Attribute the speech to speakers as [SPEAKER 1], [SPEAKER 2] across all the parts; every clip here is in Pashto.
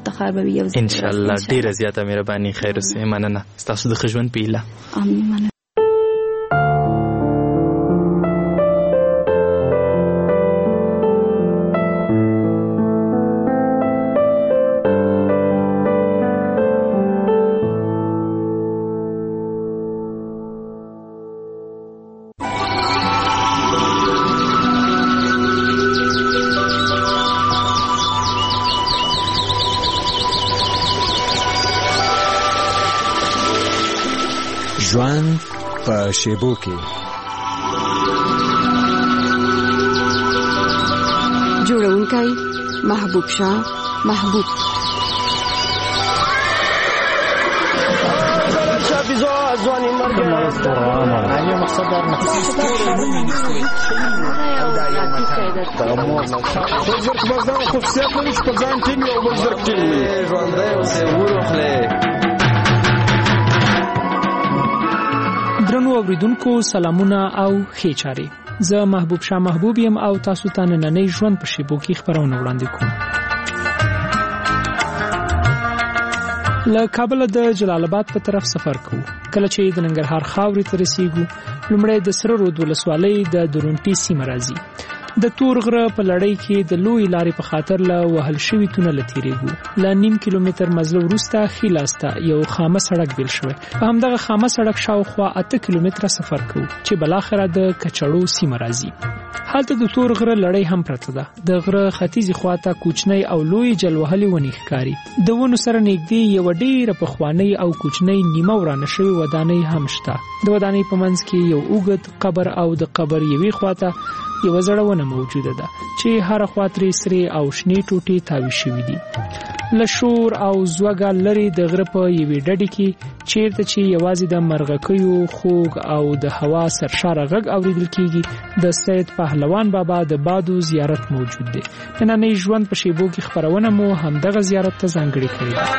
[SPEAKER 1] افتخار به وي
[SPEAKER 2] ان شاء الله. ډیره زیاته مهرباني. خیر اوسه. مننه. تاسو د ژوند په هیله.
[SPEAKER 1] امين. مننه.
[SPEAKER 3] ژوند په شیبو کې.
[SPEAKER 4] جوړونکی محبوب شاه محبوب.
[SPEAKER 5] ځواني مرګ نه مقصد دا نه بزرګ بازار خصوصیت لري چې په ځان ټیم یو بزرګ ټیم ژوندی اوسې وروخلې.
[SPEAKER 6] درنو اوریدونکو سلامونه او ښې چارې. زه محبوب شاه محبوب یم او تاسو ته نننۍ ژوند په شیبو کې خبرونه وړاندې کوم. له کابل د جلال آباد په طرف سفر کوو. کله چې د ننګرهار خاورې ته رسیږو لومړی د سره رود ولسوالۍ د درونټي سیمه راځي. د تور غره په لړۍ کې د لوی لارې په خاطر له وهل شوي تونل تیریږو. له نیم کیلومتر مزل وروسته خیلاسته یو خامه سړک بیل شوی. په همدغه خامه سړک شاوخوا 8 کیلومتره سفر کوو چې بلاخره د کچړو سیمه راځي. هلته د تور غره لړۍ هم پرته ده. د غره ختیځي خواته کوچنی او لوی جلوهلي ونې ښکاري. د ونو سره نږدې یو ډېره پخوانۍ او کوچنی نیمه ورانه شوې ودانۍ هم شته. د ودانۍ په منځ کې یو اوږد قبر او د قبر یوې خواته یو زړه ونه موجوده ده چې هر خوا ترې سرې او شنې ټوټې تاوې شوي دي. له شور او زوږه لرې د غره په یوې ډډې کې چیرته چې یوازې د مرغکیو خوږ او د هوا سرشاره غږ اوریدل کېږي د سید پهلوان بابا د بادو زیارت موجود دی. نننۍ ژوند په شیبو کې خبرونه مو همدغه زیارت ته ځانګړې کړې ده.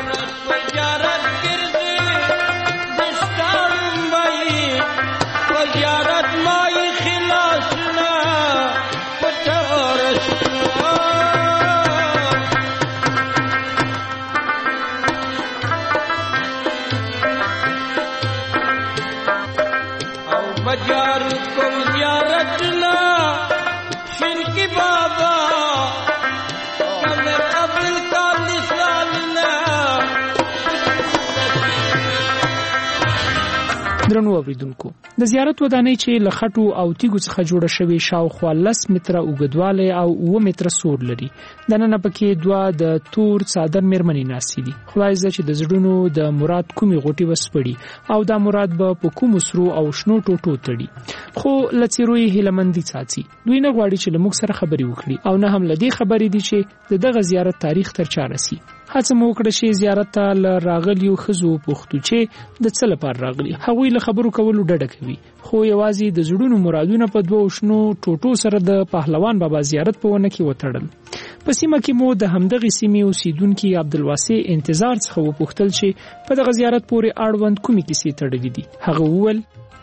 [SPEAKER 6] درنو اوریدونکو د زیارت ودانۍ چې له خټو او تیږو څخه جوړه شوې شاوخوا 10 متره اوږدوالی او 9 متره سور لري. دننه پکې دوه د تور څادر میرمنې ناستې دي. خدای زده چې د زړونو د مراد کومې غوټې وسپړي او دا مراد به په کومو سرو او شنو ټوټو تړي. خو له څیرو یې هیلهمندي څاڅي. دوی نه غواړي چې له موږ سره خبرې وکړي او نه هم له دې خبرې دي چې دغه زیارت تاریخ تر چا رسي. هڅه مو وکړه چې زیارت ته له راغلیو ښځو پوښتو چې د څه لپاره راغلي. هغوی له خبرو کولو ډډه کوي خو یوازې د زړونو مرادونه په دوو شنو ټوټو سره د پهلوان بابا زیارت په ونه کې وتړل. په سیمه کې مو د همدغې سیمې اوسیدونکي عبدالواسع انتظار څخه وپوښتل چې په دغه زیارت پورې اړوند کومې کیسې تړلې دي. هغه وویل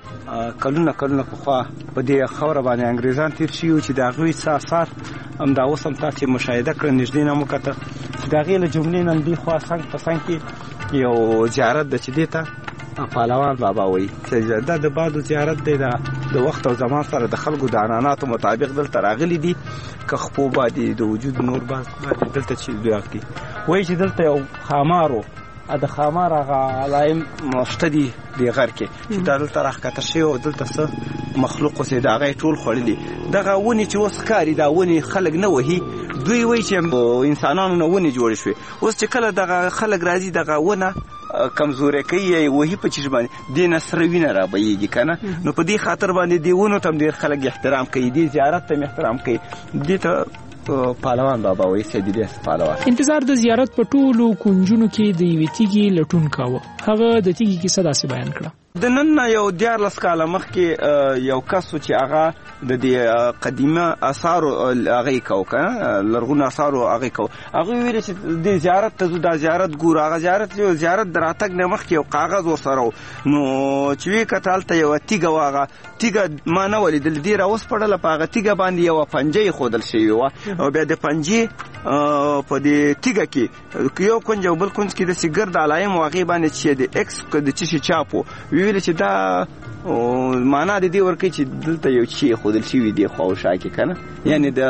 [SPEAKER 7] کلونه پخوا په دې خاوره باندې انګریزان تیر شوي چې د هغوی څه اثار همدا اوس هم تاسې مشاهده کړه. نږدې نه مو کتل چې د هغې له جملې نه دې خوا څنګ په څنګ کې یو زیارت ده چې دې ته پهلوان بابا وایي چې دا د بادو زیارت دی. د وخت او زمان سره د خلکو د عنعناتو مطابق دلته راغلي دي. که خپو باندې د وجود نور باندې دلته چې دوی وایي چې دلته یو خامار و. د خامار هغه علایم مشته دي د غر کې چې دلته راښکته شوي او دلته څه مخلوق اوسې د هغه یې ټول خوړلي. دغه ونې چې اوس ښکاري دا ونې خلک نه وهي. دوی وایي چې انسانانو نه ونې جوړې شوې. اوس چې کله دغه خلک راځي دغه ونه کمزورې کوي یا وهي په چیش باندې دې نه سره وینه رابهیږي که نه. نو په دې خاطر باندې دې ونو ته هم ډېر خلک احترام کوي. دې زیارت ته هم احترام کوي. دې ته پهلوان بابا وایي سید الیاس پهلوان.
[SPEAKER 6] انتظار د زیارت په ټولو کونجونو کې د یوې تیږې لټون کاوه. هغه د تیږې کیسه داسې بیان کړه.
[SPEAKER 7] د نن یو 14 کاله مخکې یو کس چې هغه د دې قدیمه آثارو هغه کو لرغونو آثارو هغه کو هغه ویل چې د زیارت ته د زیارت ګور هغه زیارت دراتګ نه مخکې یو کاغذ ورسره نو چې وی کتل ته یو تیګه واغه تیګه ما نه ولیدل دی را اوس پړل په هغه تیګه باندې یو پنجې خودل شوی و او بیا د پنجې په دې تیګه کې یو کونج او بل کونج کې د سیګر د علایم واغې باندې چې د ایکس د چشي چاپو ویل چې دا معنا د دې ورکه چې دلته یو شی خودل شوی دی خوشا کې کنه یعنی د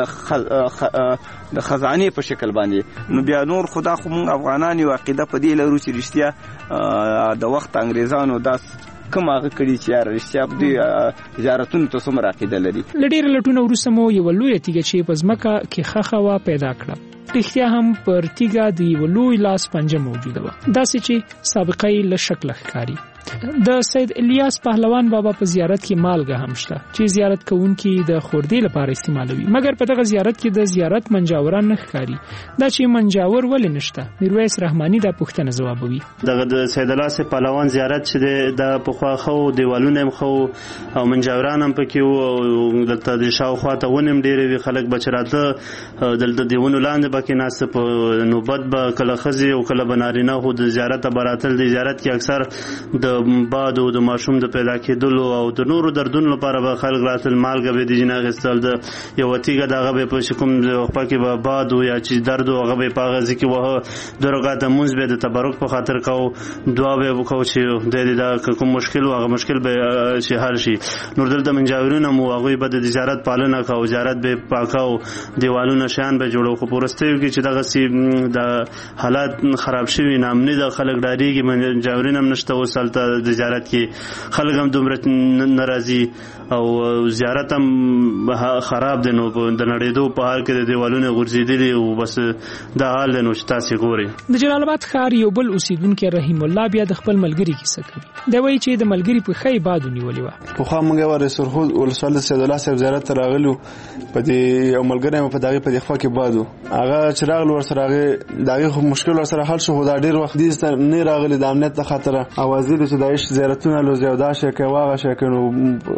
[SPEAKER 7] خزانه په شکل باندې نو بیا نور خدا خو مونږ افغانان یو عقیده په دې لرو چې رښتیا د وخت انګریزانو داس کوم هغه کړي چې یار رښتیا په دې زیارتونو ته څومره عقیده لري.
[SPEAKER 6] لډیر لټونه وروسته مو یو لوی تیګه چې په ځمکه کې خخوا پیدا کړه. رښتیا هم پر تیګه د یو لوی لاس پنجه موجوده و داسې چې سابقه یې له شکل ښکاري. د سید الیاس پهلوان بابا په زیارت کې مالګه هم شته چې زیارت کوونکي د خوردې لپاره استعمالوي مګر په دغه زیارت کې د زیارت منجاوران نه ښکاري. دا چې منجاور ولې نشته میرویس رحماني دا پوښتنه ځوابوي.
[SPEAKER 1] دغه د سید الیاس پهلوان زیارت چې د پخوا خو دیوالونه هم خو او منجاوران هم پکې وو دلته د شاوخوا ته ونیم ډېرې وي خلک بچراته دلته دیونو لاندې بکې ناست په نوبت به کله خزي او کله بنارینه خو د زیارت براتل د زیارت کې اکثر د باد او د ماشوم د پیدا کېدلو او د نورو دردونو لپاره به خلک راتل مالګه به د جنا غستل د یو وتیګه دغه به په شکم د پکې به باد او یا چې درد او هغه به په غزي کې وه درګه د منځ به د تبرک په خاطر کو دعا به وکاو چې د دې کوم مشکل او هغه مشکل به شي حل شي. نور دلته منجاورونه مو هغه به د زیارت پالنه کو زیارت به پاکاو دیوالونه شان به جوړو خو پرستیو کې چې دغه سی د حالات خراب شوي نامني د خلک ډاریږي منجاورین هم نشته وسلته د زیارت کې خلک هم دومره ناراضي او زیارت هم خراب دي نو د نړیدو په حال کې د دیوالونو غورځېدلي او بس دا حال نو چې تاسو ګورئ.
[SPEAKER 6] د جلال آباد ښار یو بل اوسیدونکو رحیم الله بیا د خپل ملګری کیسه کوي. دا وایي چې د ملګری په خی باد ونیولې و
[SPEAKER 8] په خو موږ ور سرخود ولسوال سید الله صاحب زیارت راغلو په دې یو ملګری په دغه په خوا کې بادو هغه چراغ ور سره هغه دغه مشکل ور سره حل شو دا ډیر وخت دې نه راغلي د امنیت خاطر اوازې د دایښ زیارتونه له زیاده شکه واغه شکه نو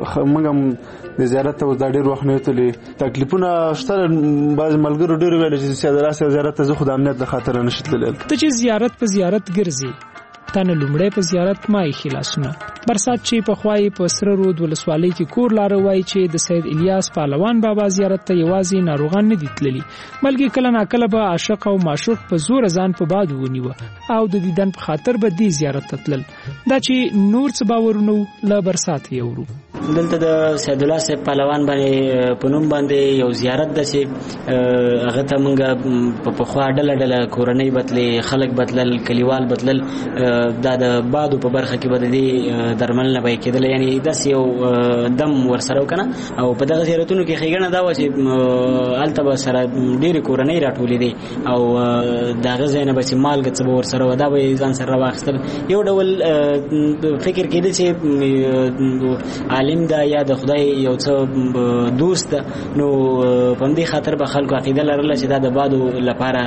[SPEAKER 8] موږ د زیارت ته د ډیر وخت نه تلې تکلیفونه شته بعض ملګرو ډیر ویل چې سید الله صاحب زیارت ته خو د امنیت خاطر نشتل ته
[SPEAKER 6] چې زیارت په زیارت ګرځي تنه لومړی په زیارت مای خلاصونه برسات چې په خوای په سره رود ولسوالۍ کې کور لار وای چې د سید الیاس پهلوان بابا زیارت ته یوازې ناروغان نه دتللی بلکې کله ناکله به عاشق او معشوق په زور ځان په باد ونیو او د دیدن په خاطر به دی زیارت تتلل دا چې نور څه باورونو له برسات یورو.
[SPEAKER 9] دلته د سید الله صاحب پهلوان باندې پونم باندې یو زیارت د چې هغه ته مونږ په خوا ډله کورنۍ بدلې خلک بدلل کلیوال بدلل دا د بادو په برخه کې بدلې درمل نه پای کېدل یعنی داس یو دم ورسره وکنه او په دغه زیارتونو کې خېګنه دا و چې التبه سره ډېر کورنۍ راټولې دي او دغه زینب چې مالګه څه ورسره ودا به ځان سره واخستل یو ډول فکر کېده چې عالم دا یا د خدای یو څه دوست نو په دې خاطر به خلکو عقیده لرله چې دا د بادو لپاره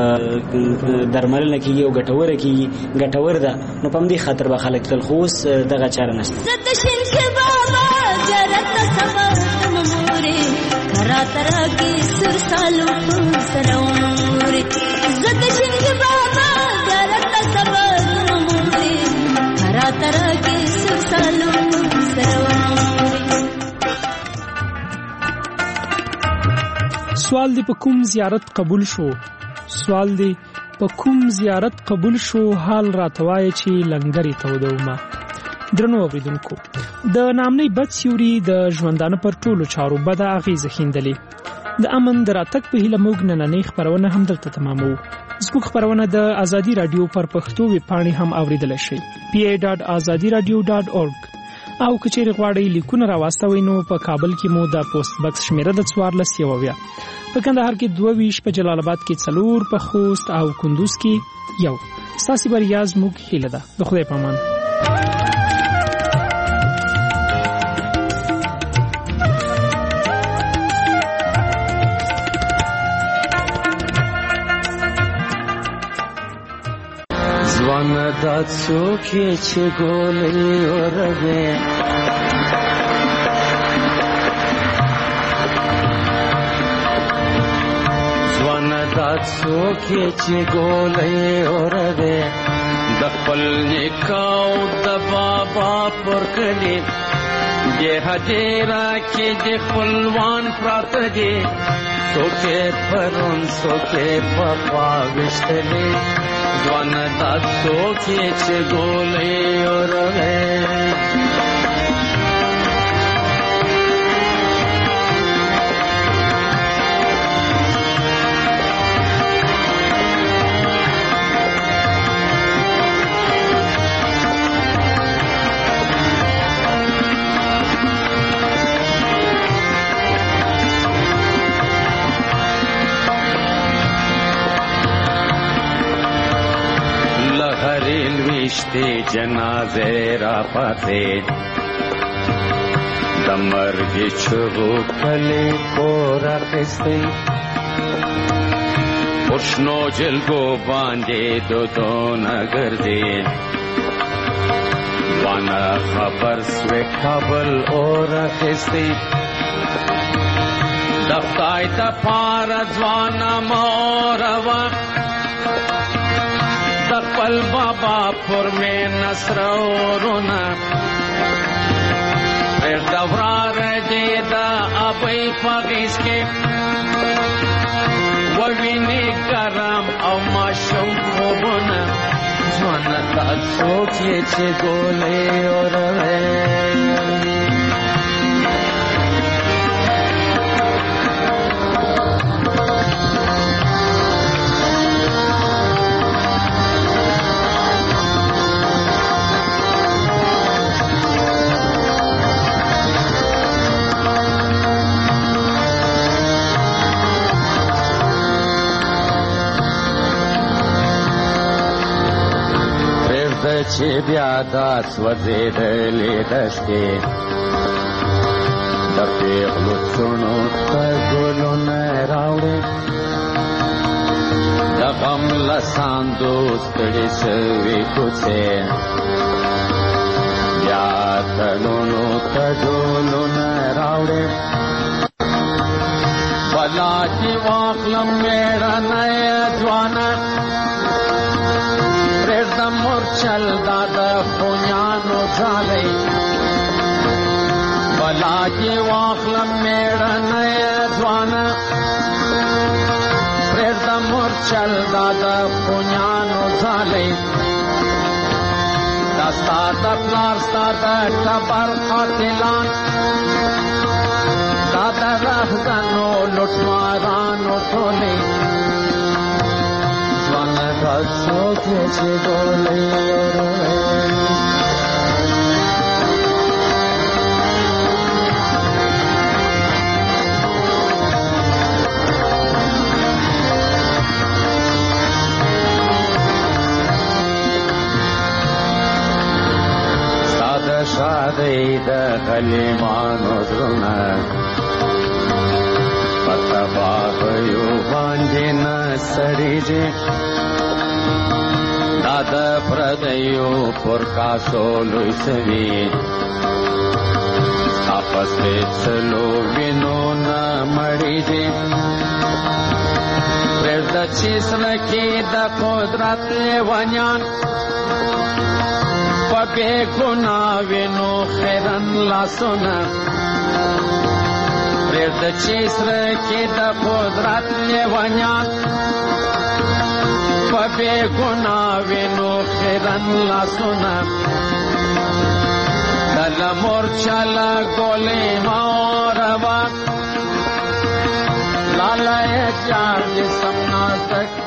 [SPEAKER 9] درمل نه کیږي او ګټور ده نو په دې خاطر به خلک تل خوس دغه چاره نشته. زد شین کې بابا جرت سفر مموري کرا ترا کې سر سالو سرور زد شین کې بابا جرت سفر مموري کرا ترا کې سر سالو سرور.
[SPEAKER 6] سوال دی په کوم زیارت قبول شو سوال دی په کوم زیارت قبول شو حال راتوای چې لنګری تودوما. درنو اوریدونکو د نامنۍ بد سیوري د ژوندانه پر ټولو چارو بد اغیزه خیندلې د امن دراتک په هیله موږ نننۍ خبرونه هم دلته تمامو. زموږ خبرونه د ازادي رادیو پر پښتو ویب پاڼې هم اوریدل شي pa.azadiradio.org او کچېری غواړی لیکونه راوستوي نو په کابل کې مو د پوسټ باکس شمیره د 14 په کندهار کې 22 په جلال آباد کې 4 په خوست او کندوز کې 1 ساسي بریاز موږ هیله ده د خدای پامان.
[SPEAKER 10] ځوان دا څوک یې چې ګولۍ اوروې ځوان دا څوک یې چې ګولۍ اوروې د خپل نیکه او د بابا پر کلي دې هدیره کې د خپلوان پراته دي څوک یې پرون څوک یې پخوا ویشتلي ځوان دا څوک یې چې ګولۍ اوروې ویشتی جنازه را پاتے د مرګ چغو کلی کور اخیستی پښنو جلګو باندې دودونه ګرځي وانا خبر سوی کابل اور اخیستی د خدای د پاره ځوانه موروا خپل بابا پر میں نصر اورونا پھر دورار جیدا ابئی پاگیس کے ووینی کرم او ماشم خوبونا جوانا تا سوچے چھے گولے اوروے چې بیا دا سوځېدلې دښتې د پېغلو څڼو ته ګلونه راوړې د غم له ساندو ستړې سوې کوڅې بیا تلونو ته ډولونه راوړې بلا دې واخلم مېړنی ځوانه مورچل دادا خونیانو ځالۍ بلا کې واخلم میړنی ځوانه پرېږده مورچل دادا خونیانو ځالۍ دا ستا د پلار ستا د ټبر قاتلان دا د رهزنو لوټمارانو ټولۍ څوک یې چې ګولۍ اوروې ستا د شادۍ د غلیمانو زړونه په تباهیو باندې نه سړېږي دا د پردیو پر کاسو لوی سوي ستا په سپېڅلو وینو نه مړېږي پرېږده چې زړه کې د قدرت لیونیان په بې ګناه وینو خیرن لاسونه پرېږده چې زړه کې د قدرت لیونیان په بې ګناه وینو خیرن لاسونه کله مورچله ګولۍ مه اوروه لاله یې جار دې سم نازک